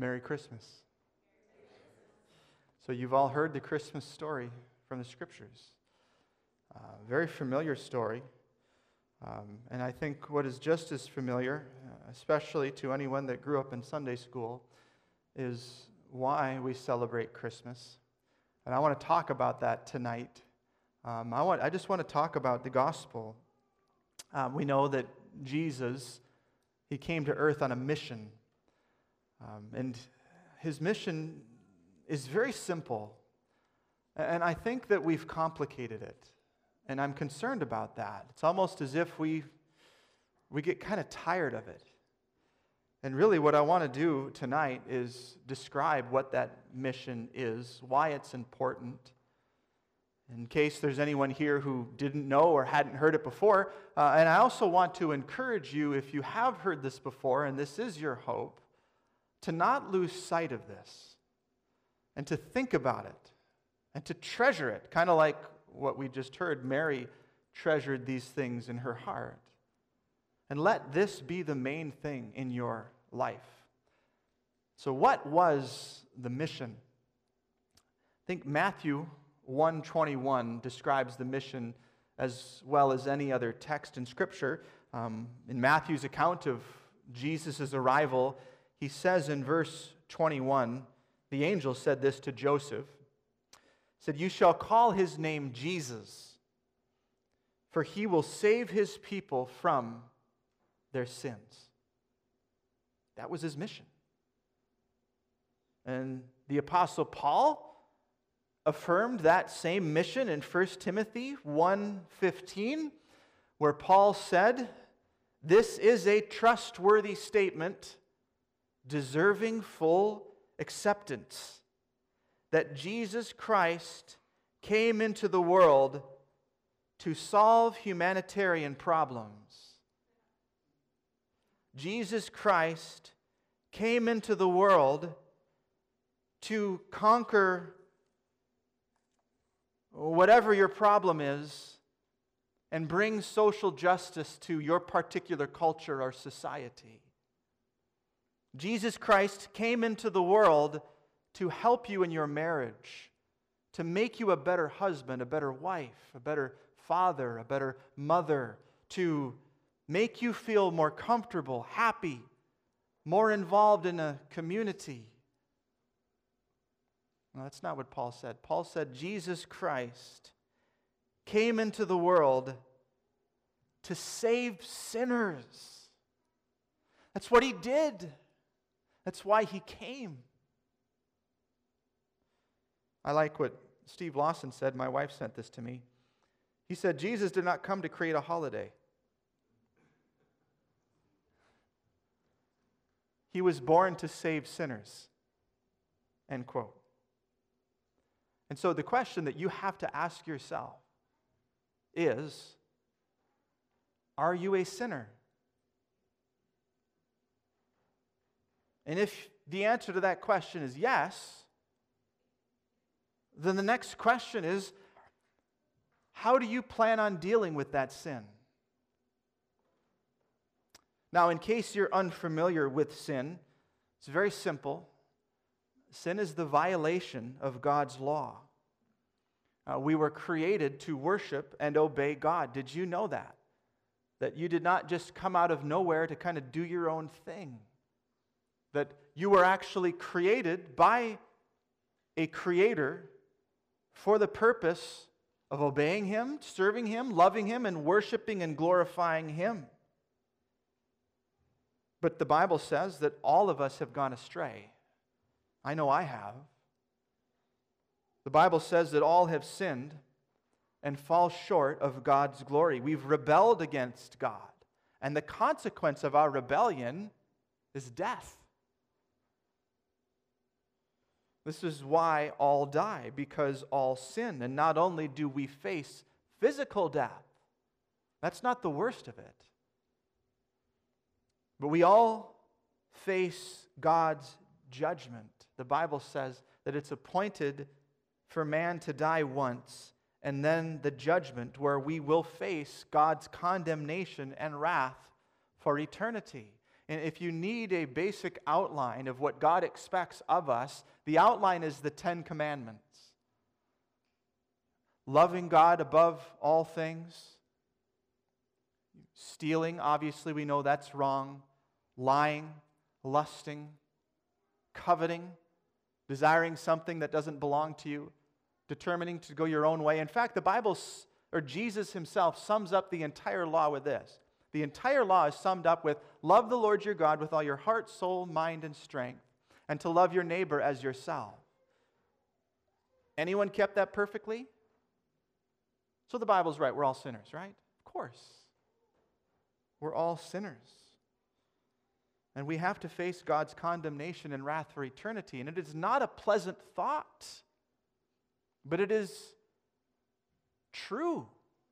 Merry Christmas. So you've all heard the Christmas story from the Scriptures. Very familiar story. And I think what is just as familiar, especially to anyone that grew up in Sunday school, is why we celebrate Christmas. And I want to talk about that tonight. I just want to talk about the gospel. We know that Jesus, he came to earth on a mission. And his mission is very simple. And I think that we've complicated it. And I'm concerned about that. It's almost as if we get kind of tired of it. And really what I want to do tonight is describe what that mission is, why it's important. In case there's anyone here who didn't know or hadn't heard it before. And I also want to encourage you, if you have heard this before, and this is your hope, to not lose sight of this. And to think about it. And to treasure it. Kind of like what we just heard, Mary treasured these things in her heart. And let this be the main thing in your life. So what was the mission? I think Matthew 1:21 describes the mission as well as any other text in Scripture. In Matthew's account of Jesus' arrival, he says in verse 21, the angel said this to Joseph. He said, "You shall call his name Jesus, for he will save his people from their sins." That was his mission. And the Apostle Paul affirmed that same mission in 1 Timothy 1:15, where Paul said, "This is a trustworthy statement, deserving full acceptance, that Jesus Christ came into the world to solve humanitarian problems." Jesus Christ came into the world to conquer whatever your problem is and bring social justice to your particular culture or society. Jesus Christ came into the world to help you in your marriage, to make you a better husband, a better wife, a better father, a better mother, to make you feel more comfortable, happy, more involved in a community. No, that's not what Paul said. Paul said Jesus Christ came into the world to save sinners. That's what he did. That's why he came. I like what Steve Lawson said. My wife sent this to me. He said, Jesus did not come to create a holiday. He was born to save sinners. End quote. And so the question that you have to ask yourself is, are you a sinner? And if the answer to that question is yes, then the next question is, how do you plan on dealing with that sin? Now, in case you're unfamiliar with sin, it's very simple. Sin is the violation of God's law. We were created to worship and obey God. Did you know that? That you did not just come out of nowhere to kind of do your own thing. That you were actually created by a creator for the purpose of obeying Him, serving Him, loving Him, and worshiping and glorifying Him. But the Bible says that all of us have gone astray. I know I have. The Bible says that all have sinned and fall short of God's glory. We've rebelled against God. And the consequence of our rebellion is death. This is why all die, because all sin. And not only do we face physical death, that's not the worst of it. But we all face God's judgment. The Bible says that it's appointed for man to die once, and then the judgment where we will face God's condemnation and wrath for eternity. And if you need a basic outline of what God expects of us, the outline is the 10 Commandments. Loving God above all things. Stealing, obviously we know that's wrong. Lying, lusting, coveting, desiring something that doesn't belong to you, determining to go your own way. In fact, the Bible, or Jesus himself, sums up the entire law with this. The entire law is summed up with, love the Lord your God with all your heart, soul, mind, and strength, and to love your neighbor as yourself. Anyone kept that perfectly? So the Bible's right, we're all sinners, right? Of course. We're all sinners. And we have to face God's condemnation and wrath for eternity. And it is not a pleasant thought, but it is true.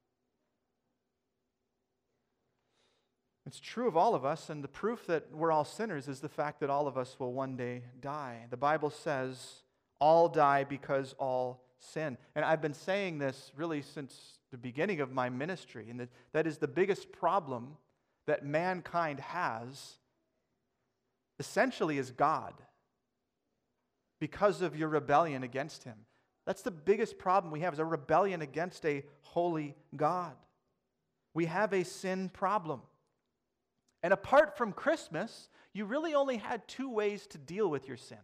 It's true of all of us, and the proof that we're all sinners is the fact that all of us will one day die. The Bible says, all die because all sin. And I've been saying this really since the beginning of my ministry, and that is the biggest problem that mankind has, essentially, is God, because of your rebellion against Him. That's the biggest problem we have, is a rebellion against a holy God. We have a sin problem. And apart from Christmas, you really only had 2 ways to deal with your sin.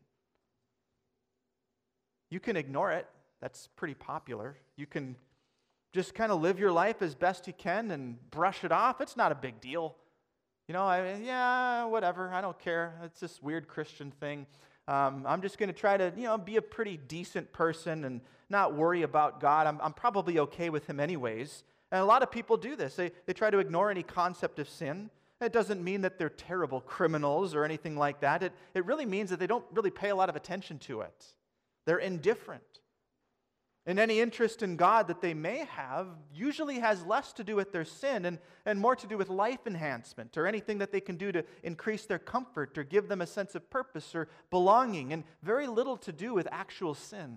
You can ignore it. That's pretty popular. You can just kind of live your life as best you can and brush it off. It's not a big deal. Yeah, whatever. I don't care. It's this weird Christian thing. I'm just going to try to, be a pretty decent person and not worry about God. I'm probably okay with Him anyways. And a lot of people do this. They try to ignore any concept of sin. It doesn't mean that they're terrible criminals or anything like that. It really means that they don't really pay a lot of attention to it. They're indifferent. And any interest in God that they may have usually has less to do with their sin and more to do with life enhancement or anything that they can do to increase their comfort or give them a sense of purpose or belonging, and very little to do with actual sin.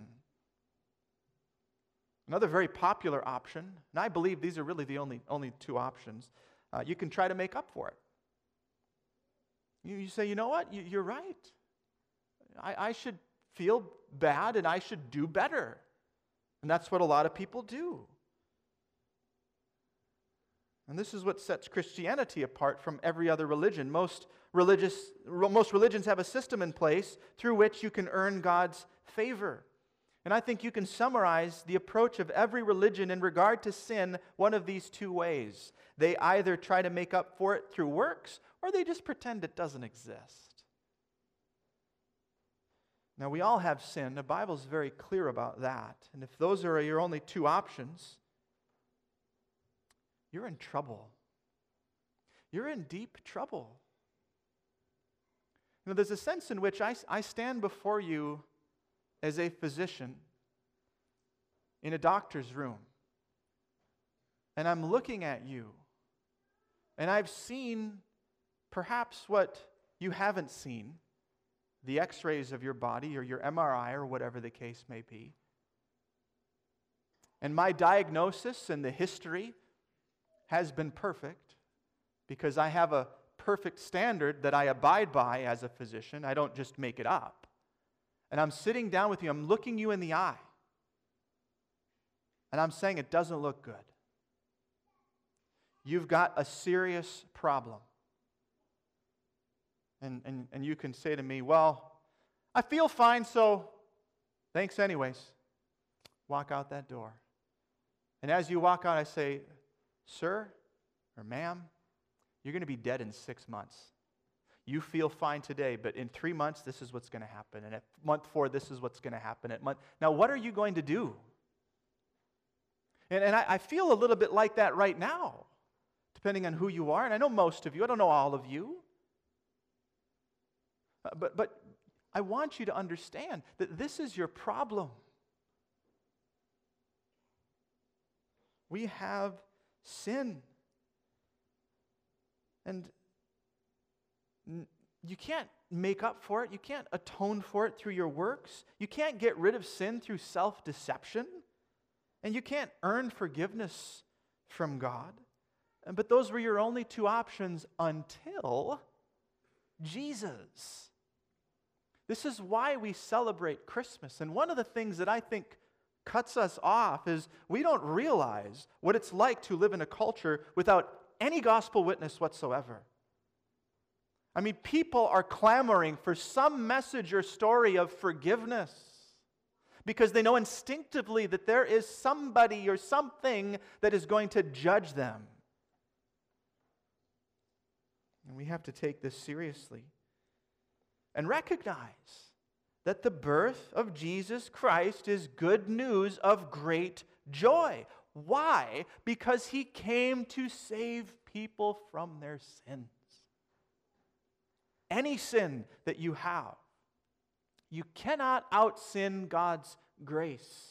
Another very popular option, and I believe these are really the only 2 options, you can try to make up for it. You say, you know what, you're right. I should feel bad and I should do better. And that's what a lot of people do. And this is what sets Christianity apart from every other religion. Most religions have a system in place through which you can earn God's favor. And I think you can summarize the approach of every religion in regard to sin one of these 2 ways. They either try to make up for it through works, or they just pretend it doesn't exist. Now, we all have sin. The Bible's very clear about that. And if those are your only 2 options, you're in trouble. You're in deep trouble. There's a sense in which I stand before you as a physician in a doctor's room, and I'm looking at you, and I've seen perhaps what you haven't seen, the x-rays of your body or your MRI or whatever the case may be. And my diagnosis and the history has been perfect because I have a perfect standard that I abide by as a physician. I don't just make it up. And I'm sitting down with you, I'm looking you in the eye, and I'm saying it doesn't look good. You've got a serious problem. And you can say to me, well, I feel fine, so thanks anyways. Walk out that door. And as you walk out, I say, sir or ma'am, you're going to be dead in 6 months. You feel fine today, but in 3 months, this is what's going to happen. And at month 4, this is what's going to happen. Now, what are you going to do? And I feel a little bit like that right now, depending on who you are. And I know most of you. I don't know all of you. But I want you to understand that this is your problem. We have sin. And you can't make up for it. You can't atone for it through your works. You can't get rid of sin through self-deception. And you can't earn forgiveness from God. But those were your only 2 options until Jesus. This is why we celebrate Christmas. And one of the things that I think cuts us off is we don't realize what it's like to live in a culture without any gospel witness whatsoever. I mean, people are clamoring for some message or story of forgiveness because they know instinctively that there is somebody or something that is going to judge them. And we have to take this seriously and recognize that the birth of Jesus Christ is good news of great joy. Why? Because He came to save people from their sins. Any sin that you have, you cannot out-sin God's grace.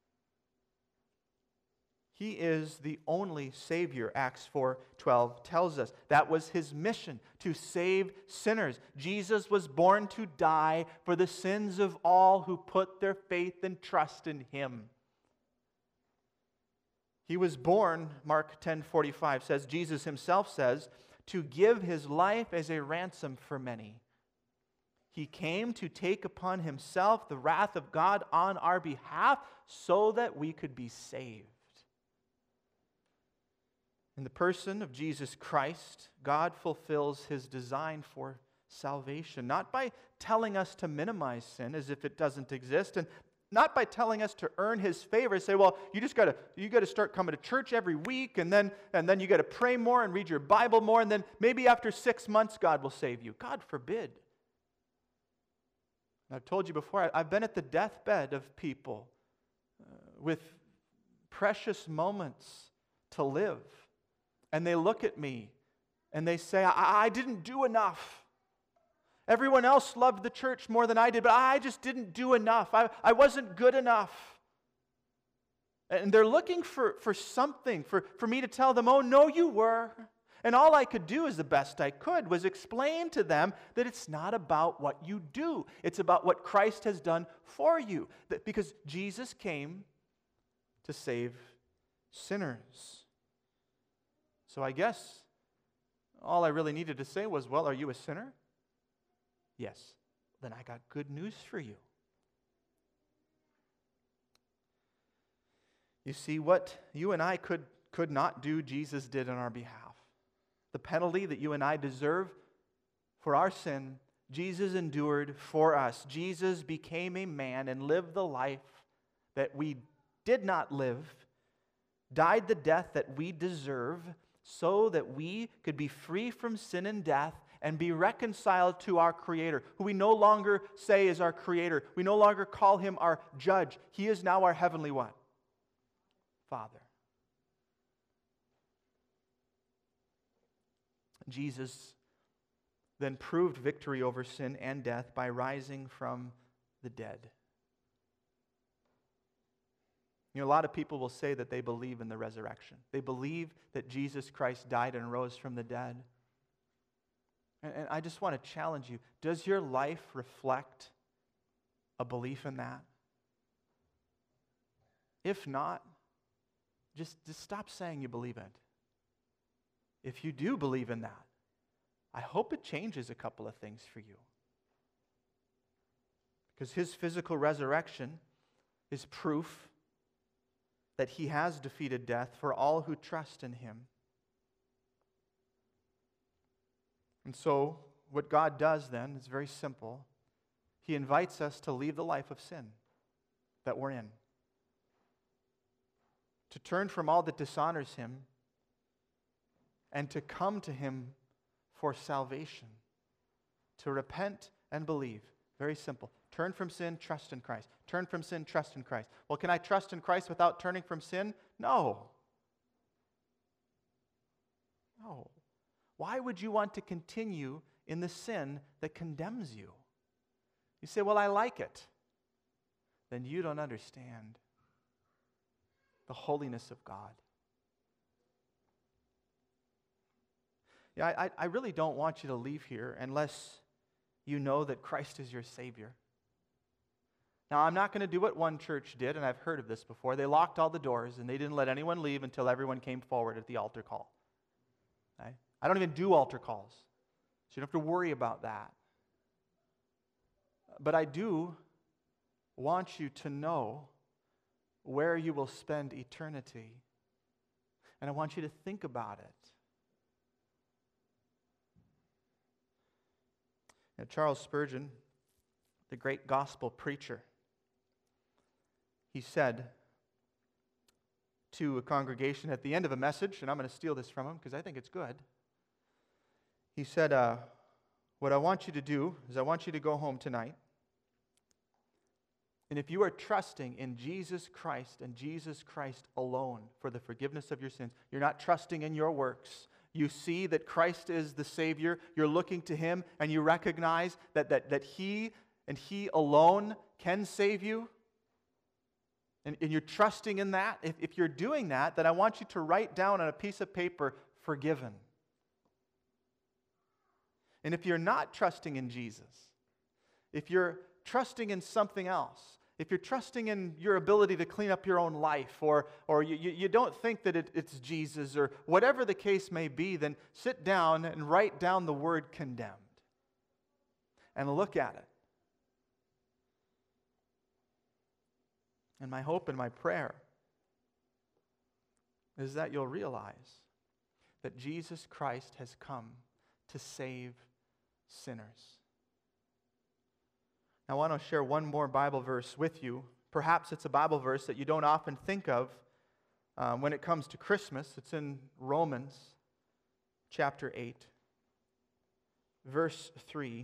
He is the only Savior, Acts 4:12 tells us. That was His mission, to save sinners. Jesus was born to die for the sins of all who put their faith and trust in Him. He was born, Mark 10:45 says, Jesus Himself says, to give His life as a ransom for many. He came to take upon Himself the wrath of God on our behalf so that we could be saved. In the person of Jesus Christ, God fulfills His design for salvation, not by telling us to minimize sin as if it doesn't exist, and not by telling us to earn His favor. Say, well, you got to start coming to church every week, and then you got to pray more and read your Bible more, and then maybe after 6 months God will save you. God forbid. I've told you before, I've been at the deathbed of people with precious moments to live, and they look at me and they say, I didn't do enough. Everyone else loved the church more than I did, but I just didn't do enough. I wasn't good enough. And they're looking for something, for me to tell them, oh, no, you were. And all I could do, as the best I could, was explain to them that it's not about what you do. It's about what Christ has done for you. Because Jesus came to save sinners. So I guess all I really needed to say was, well, are you a sinner? Yes. Then I got good news for you. You see, what you and I could not do, Jesus did on our behalf. The penalty that you and I deserve for our sin, Jesus endured for us. Jesus became a man and lived the life that we did not live, died the death that we deserve, so that we could be free from sin and death and be reconciled to our Creator, who we no longer say is our Creator. We no longer call Him our judge. He is now our heavenly what? Father. Jesus then proved victory over sin and death by rising from the dead. You know, a lot of people will say that they believe in the resurrection. They believe that Jesus Christ died and rose from the dead. And I just want to challenge you. Does your life reflect a belief in that? If not, just stop saying you believe it. If you do believe in that, I hope it changes a couple of things for you. Because His physical resurrection is proof that He has defeated death for all who trust in Him. And so, what God does then is very simple. He invites us to leave the life of sin that we're in, to turn from all that dishonors Him, and to come to Him for salvation, to repent and believe. Very simple. Turn from sin, trust in Christ. Turn from sin, trust in Christ. Well, can I trust in Christ without turning from sin? No. No. Why would you want to continue in the sin that condemns you? You say, well, I like it. Then you don't understand the holiness of God. Yeah, I really don't want you to leave here unless you know that Christ is your Savior. Now, I'm not going to do what one church did, and I've heard of this before. They locked all the doors, and they didn't let anyone leave until everyone came forward at the altar call. Right? I don't even do altar calls. So you don't have to worry about that. But I do want you to know where you will spend eternity. And I want you to think about it. Now, Charles Spurgeon, the great gospel preacher, he said to a congregation at the end of a message, and I'm going to steal this from him because I think it's good. He said, what I want you to do is I want you to go home tonight. And if you are trusting in Jesus Christ and Jesus Christ alone for the forgiveness of your sins, you're not trusting in your works. You see that Christ is the Savior. You're looking to Him, and you recognize that He and He alone can save you. And you're trusting in that. If you're doing that, then I want you to write down on a piece of paper, forgiven. And if you're not trusting in Jesus, if you're trusting in something else, if you're trusting in your ability to clean up your own life, or you don't think that it's Jesus, or whatever the case may be, then sit down and write down the word condemned and look at it. And my hope and my prayer is that you'll realize that Jesus Christ has come to save sinners. Now, I want to share one more Bible verse with you. Perhaps it's a Bible verse that you don't often think of when it comes to Christmas. It's in Romans chapter 8, verse 3.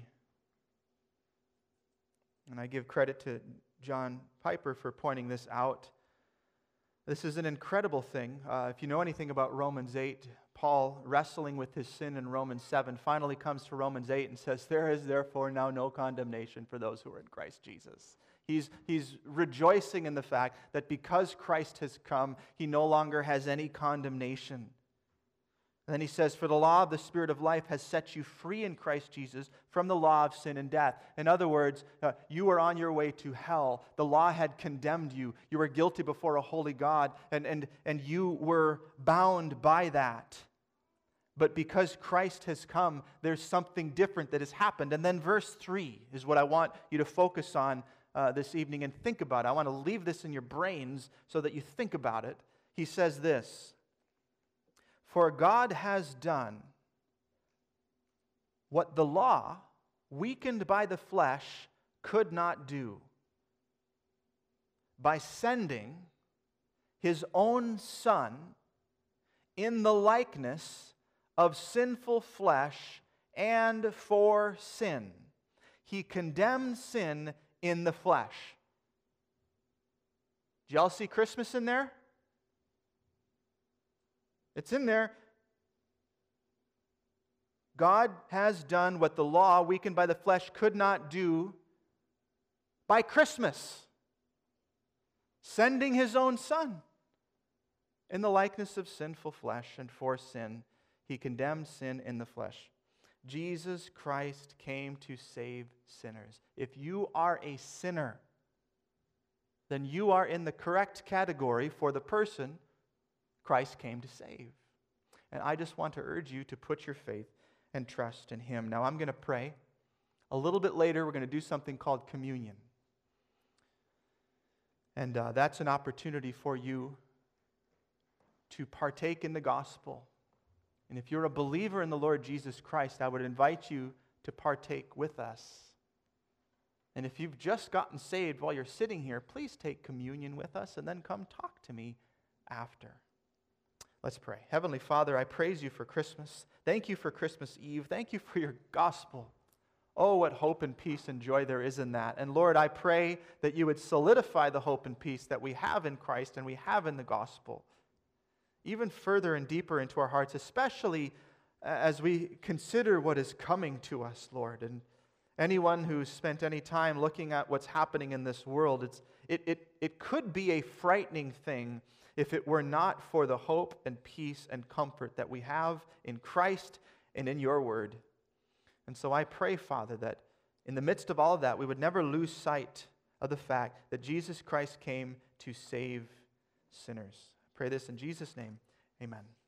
And I give credit to John Piper for pointing this out. This is an incredible thing. If you know anything about Romans 8, Paul, wrestling with his sin in Romans 7, finally comes to Romans 8 and says, "There is therefore now no condemnation for those who are in Christ Jesus." He's rejoicing in the fact that because Christ has come, he no longer has any condemnation. And then he says, "For the law of the Spirit of life has set you free in Christ Jesus from the law of sin and death." In other words, you were on your way to hell. The law had condemned you. You were guilty before a holy God, and you were bound by that. But because Christ has come, there's something different that has happened. And then verse 3 is what I want you to focus on this evening and think about. I want to leave this in your brains so that you think about it. He says this, "For God has done what the law, weakened by the flesh, could not do, by sending His own Son in the likeness of sinful flesh and for sin. He condemned sin in the flesh." Did y'all see Christmas in there? It's in there. God has done what the law, weakened by the flesh, could not do by Christmas, sending His own Son in the likeness of sinful flesh, and for sin. He condemned sin in the flesh. Jesus Christ came to save sinners. If you are a sinner, then you are in the correct category for the person Christ came to save. And I just want to urge you to put your faith and trust in Him. Now, I'm going to pray. A little bit later, we're going to do something called communion. And that's an opportunity for you to partake in the gospel. And if you're a believer in the Lord Jesus Christ, I would invite you to partake with us. And if you've just gotten saved while you're sitting here, please take communion with us and then come talk to me after. Let's pray. Heavenly Father, I praise you for Christmas. Thank you for Christmas Eve. Thank you for your gospel. Oh, what hope and peace and joy there is in that. And Lord, I pray that you would solidify the hope and peace that we have in Christ and we have in the gospel, even further and deeper into our hearts, especially as we consider what is coming to us, Lord. And anyone who's spent any time looking at what's happening in this world, it could be a frightening thing if it were not for the hope and peace and comfort that we have in Christ and in your word. And so I pray, Father, that in the midst of all of that, we would never lose sight of the fact that Jesus Christ came to save sinners. I pray this in Jesus' name. Amen.